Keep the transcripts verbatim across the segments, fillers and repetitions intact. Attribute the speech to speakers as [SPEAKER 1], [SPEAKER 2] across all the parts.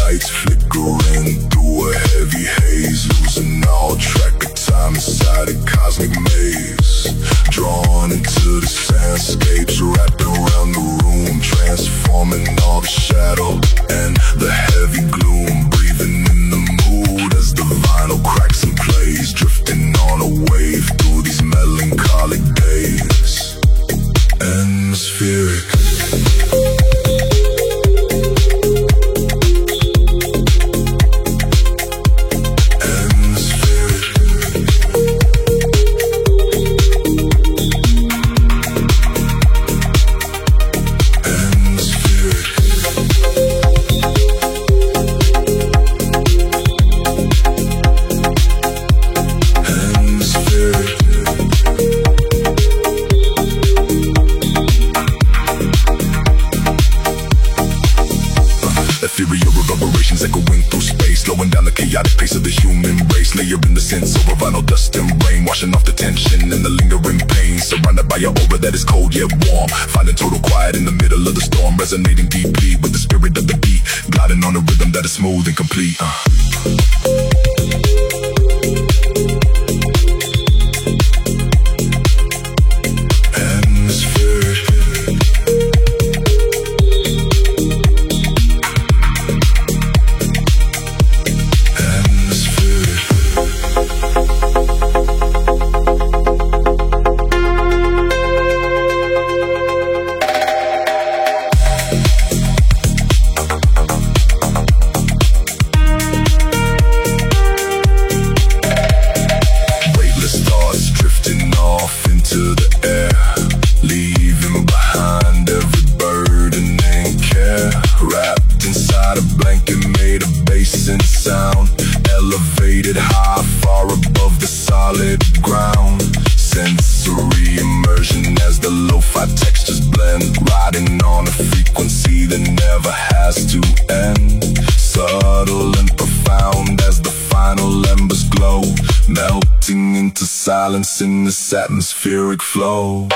[SPEAKER 1] lights flickering through a heavy haze, losing all track of time inside a cosmic maze. Drawn into the soundscapes, wrapped around the room, transforming all the shadow and the heavy gloom. Breathing in the mood as the vinyl cracks and plays, drifting on a wave through these melancholic days. Atmospheric. Ethereal reverberations echoing through space, slowing down the chaotic pace of the human race. Layering the sense over vinyl dust and rain, washing off the tension and the lingering pain. Surrounded by an aura that is cold yet warm, finding total quiet in the middle of the storm. Resonating deeply with the spirit of the beat, gliding on a rhythm that is smooth and complete. uh. Silence in this atmospheric flow.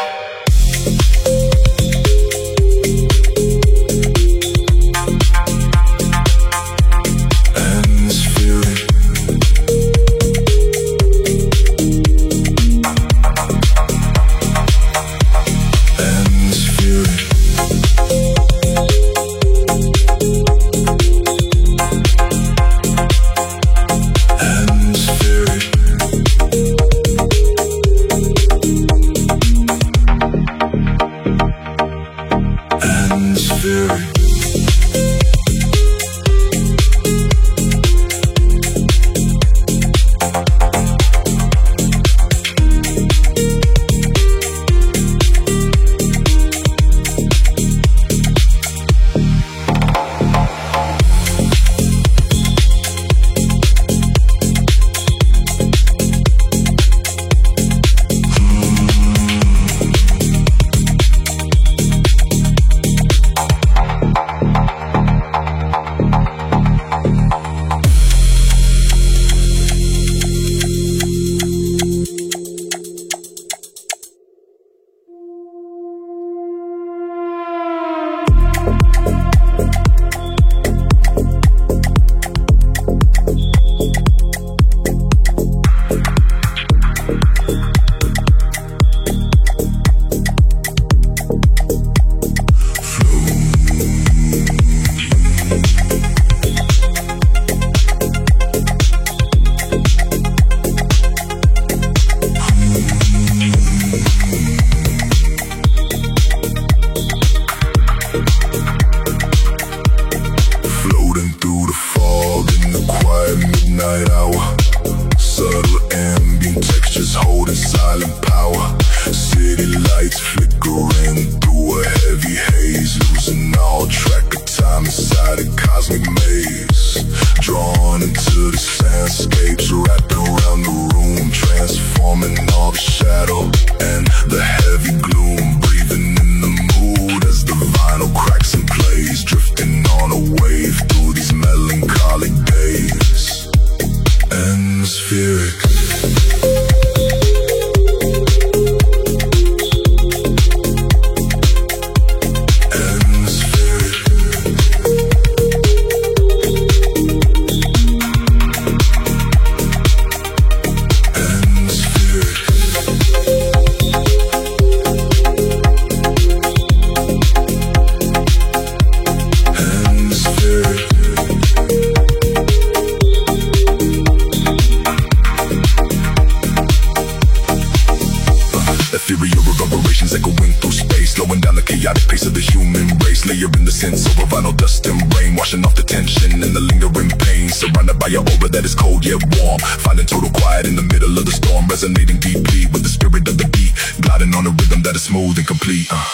[SPEAKER 1] pace of the human race, layering the sense over vinyl dust and rain, washing off the tension and the lingering pain. Surrounded by your aura that is cold yet warm, finding total quiet in the middle of the storm, resonating deeply with the spirit of the beat, gliding on a rhythm that is smooth and complete. uh.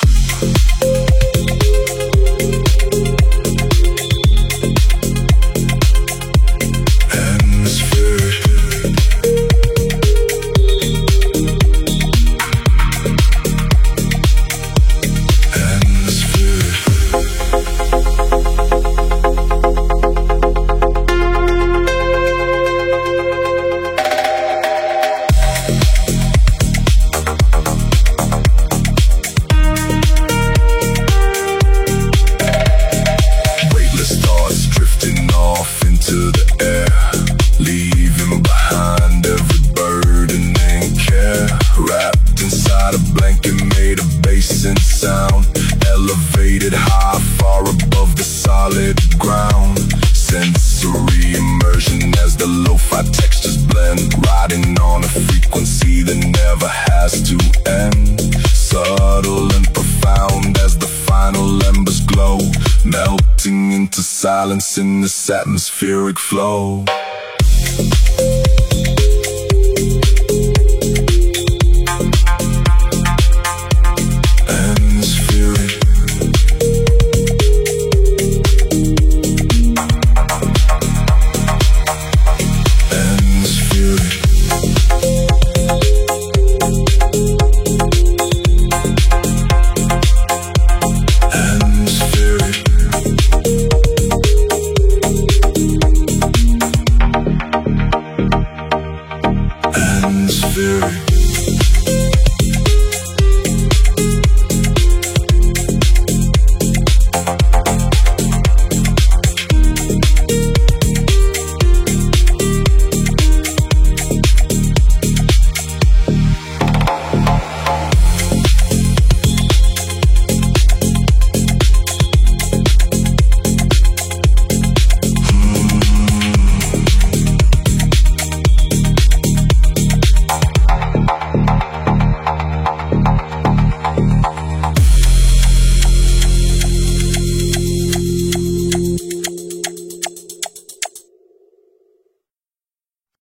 [SPEAKER 1] Sound elevated high, far above the solid ground. Sensory immersion as the lo-fi textures blend, riding on a frequency that never has to end. Subtle and profound as the final embers glow, melting into silence in this atmospheric flow.